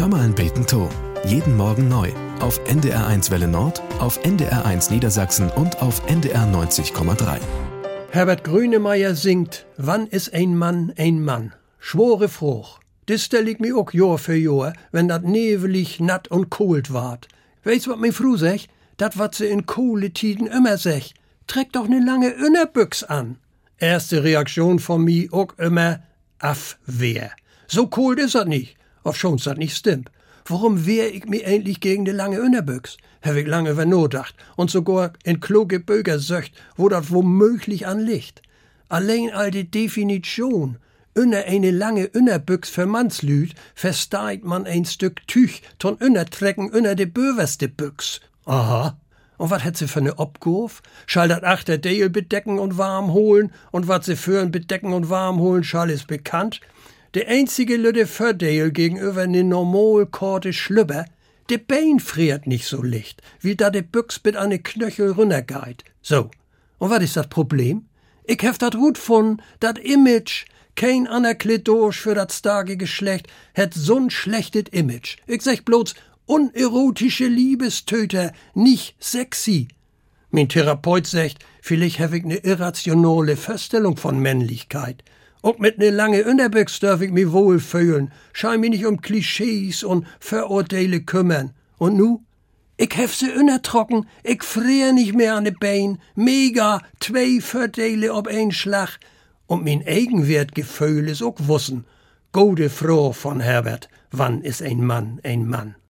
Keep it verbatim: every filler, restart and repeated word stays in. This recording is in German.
Hör mal ein Beten to. Jeden Morgen neu. Auf N D R eins Welle Nord, auf N D R eins Niedersachsen und auf N D R neunzig Komma drei. Herbert Grönemeyer singt, wann ist ein Mann ein Mann? Schwore Fruch. Das stell ich mir auch Jahr für Jahr, wenn dat nevelig, natt und kohlt ward. Weißt wat mein Fru sech? Dat wat se in Kohletiden immer sech. Treck doch ne lange Innerbüchs an. Erste Reaktion von mi auch immer Abwehr. So kohlt is dat nicht, of schon's dat nicht stimmt. Warum wehr ich mi endlich gegen de lange Innerbüchs? Hab ich lange vernodacht und sogar in kluge Böger söcht, wo dat womöglich an liegt. Allein all die Definition, Inner eine lange Innerbüchs für Mannslüd, versteigt man ein Stück Tüch, ton Innertrecken inner de böverste Büchs. Aha. Und wat hat sie für ne Obgurf? Schall dat Achterdeel bedecken und warm holen, und wat sie für'n bedecken und warm holen, schall is bekannt. De einzige lüde Fördeel gegenüber ne normal korte Schlüpper, de Bein friert nicht so licht, wie da de Büchs mit an de Knöchel runtergeit. So. Und wat is dat Problem? Ich hef dat gut von, dat Image, kein anerklärt durch für dat starke Geschlecht, het so'n schlechtet Image. Ich sag bloß, unerotische Liebestöter, nicht sexy. Mein Therapeut sagt, vielleicht hab ich ne irrationale Vorstellung von Männlichkeit. Auch mit ne lange Innerbüchs darf ich mich wohl fühlen, schein mich nicht um Klischees und Vorurteile kümmern. Und nu? Ich hef se innertrocken, ich frier nicht mehr an de Bein, mega, zwei Vorteile ob ein Schlag. Und mein Eigenwertgefühl is auch wussen. Gute Frau von Herbert, wann is ein Mann ein Mann?